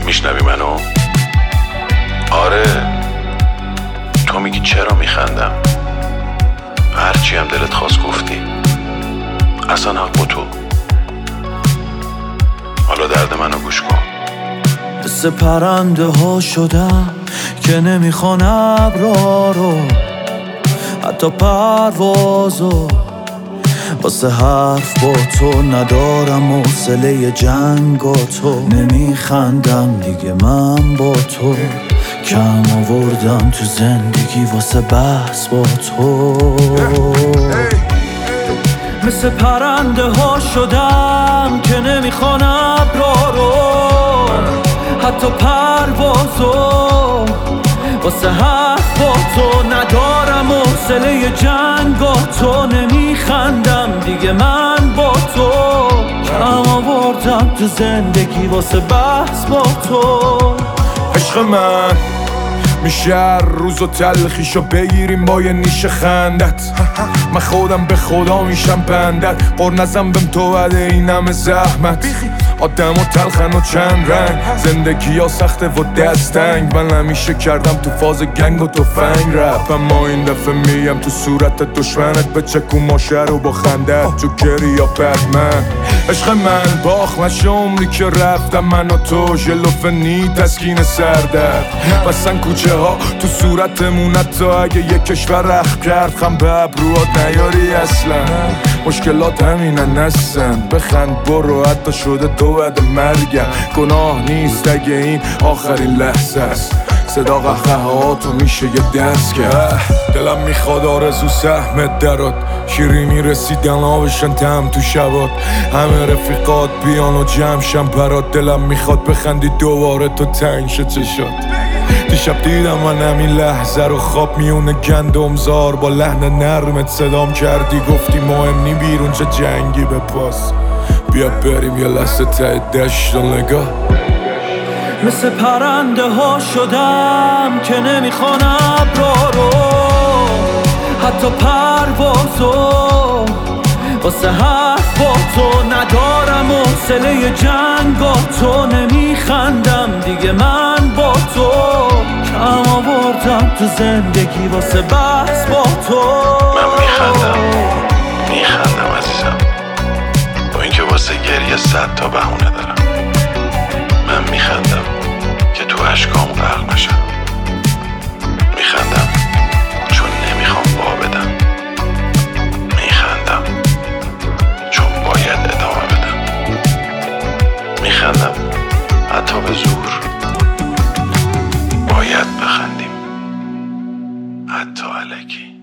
میشنوی منو؟ آره، تو میگی چرا میخندم؟ هرچی هم دلت خواست گفتی، اصلا حق با تو. حالا درد منو گوش کن. مثل پرنده ها شدم که نمیخوان ابرا رو، حتی پروازو. واسه حرف با تو ندارم حوصله جنگ و تو. نمیخندم دیگه من با تو، کم آوردم تو زندگی واسه بحث با تو. مثل پرنده ها شدم که نمیخوان ابرا رو، حتی پروازو. واسه حرف با تو ندارم حوصله جنگ و تو. نمیخندم دیگه من با تو، کم آوردم تو زندگی واسه بحث با تو. عشق من میشه هر روز و تلخیشو بگیریم با یه نیش خندت. من خودم به خدا میشم بندت، قر نزن بهم تو بده این همه زحمت. آدم و تلخن و چند رنگ، زندگی ها سخته و دستنگ. من همیشه کردم تو فاز گنگ و توفنگ رپ، اما این دفعه میم تو صورت دشمنت. به چکو ماشه رو با خندت تو گری یا بدمن. عشق من باخ نشه عمری که رفتم من و تو، ژلوفنی تسکین سردرد. بسن کوچه ها تو صورتمون، حتی اگه یک کشور رخ کرد خم به ابروات نیاری اصلا. مشکلات همینن هستن، بخند برو حتی شده تو بعد مرگم. گناه نیست اگه این آخرین لحظه است، صدا قهقهاتو میشه یه دست کرد. دلم میخواد آرزو سهمت درات، شیرینی رسیدن آبشن تم تو شبات. همه رفیقات بیان و جمعشن برات، دلم میخواد بخندی دوباره تو تنگ شه چشات. دیشب دیدم من همین لحظه رو خواب میونه گندمزار، با لحن نرمت صدام کردی گفتی مهم نی بیرون چه جنگی به پاس. بیا بریم یه لحظه ته دشت و نگاه. مثل پرنده ها شدم که نمیخوان ابرا رو، حتی پروازو. واسه حرف با تو ندارم حوصله جنگ و تو. نمیخندم دیگه من با تو، کم آوردم تو زندگی واسه بحث با تو. من میخندم عزیزم، با اینکه واسه گریه 100 تا بهونه دارم. من میخندم که تو اشکام غرق نشم. میخندم چون نمیخوام وا بدم. میخندم چون باید ادامه بدم. میخندم حتی به زور، باید بخندیم حتی الکی.